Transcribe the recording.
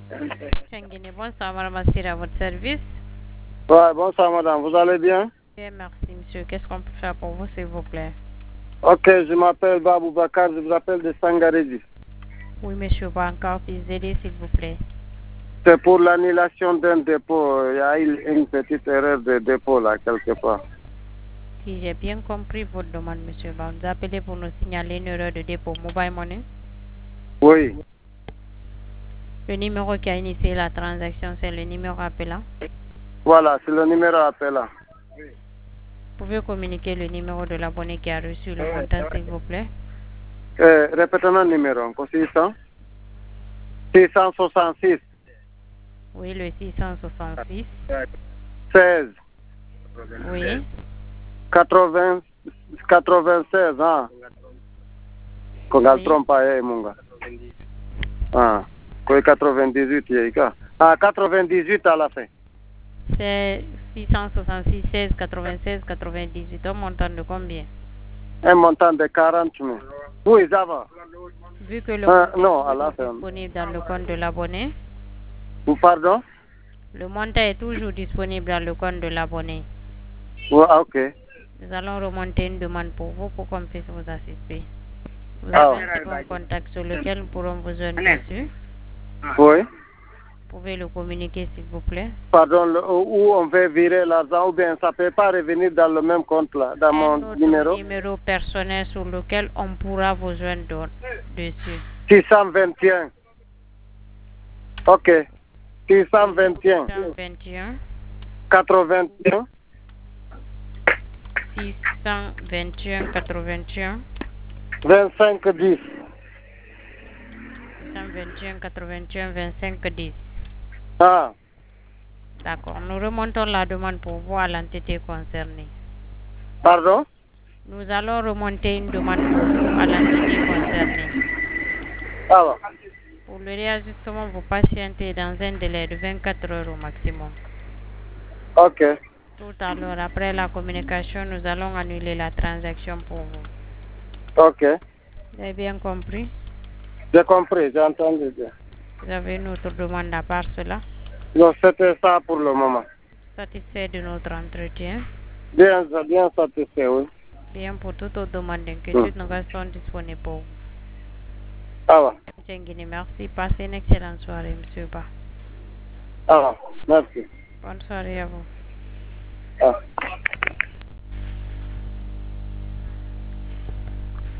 Tchenguine, bonsoir, madame Assira, à votre service. Ouais, bonsoir madame, vous allez bien? Bien, merci, monsieur. Qu'est-ce qu'on peut faire pour vous, s'il vous plaît? Ok, je m'appelle Babou Bakar, je vous appelle de Sangaredi. Oui, monsieur, pas encore puis aider, s'il vous plaît. C'est pour l'annulation d'un dépôt. Il y a eu une petite erreur de dépôt là, quelque part. Si j'ai bien compris votre demande, monsieur, vous appelez pour nous signaler une erreur de dépôt mobile money. Oui, Le numéro qui a initié la transaction, c'est le numéro appelant. voilà, c'est le numéro appelant. Vous pouvez communiquer le numéro de l'abonné qui a reçu le montant, s'il vous plaît. Répétez-moi le numéro, encore 666. Oui, le 666. 16. Oui. 80, 96, hein. Qu'on a Oui. trompé, mon gars. Ah, quoi, 98, il y a. Ah, 98 à la fin. C'est 666, 16, 96, 98. Un montant de combien? Un montant de 40 000. Oui, ça va. Vu que le Non, montant à est la toujours fin. disponible dans le compte de l'abonné, Pardon? le montant est toujours disponible dans le compte de l'abonné. Oui, ok. Nous allons remonter une demande pour vous pour qu'on puisse vous assister. Vous Ah, avez un second contact sur lequel nous pourrons vous joindre dessus. oui. Vous pouvez le communiquer, s'il vous plaît. Pardon, où on veut virer l'argent ou bien ça ne peut pas revenir dans le même compte là, dans mon Un autre numéro? numéro personnel sur lequel on pourra vous joindre dessus. 621. Ok. 621. 621 81. 621 81 25 10. 621 81 25 10. Ah, D'accord. Nous remontons la demande pour vous à l'entité concernée. pardon? Nous allons remonter une demande pour vous à l'entité concernée. Alors. Pour le réajustement, vous patientez dans un délai de 24 heures au maximum. Ok. Tout à l'heure, après la communication, nous allons annuler la transaction pour vous. Ok. Vous avez bien compris? J'ai compris, j'ai entendu bien. Vous avez une autre demande à part cela? Donc c'était ça pour le moment. Satisfait de notre entretien? Bien, bien satisfait, oui. Bien, pour toute autre demande d'inquiétude, nous restons disponibles pour vous. Ah va. Merci. Passez une excellente soirée, monsieur Ba. Ah va. Merci. Bonne soirée à vous. Ah.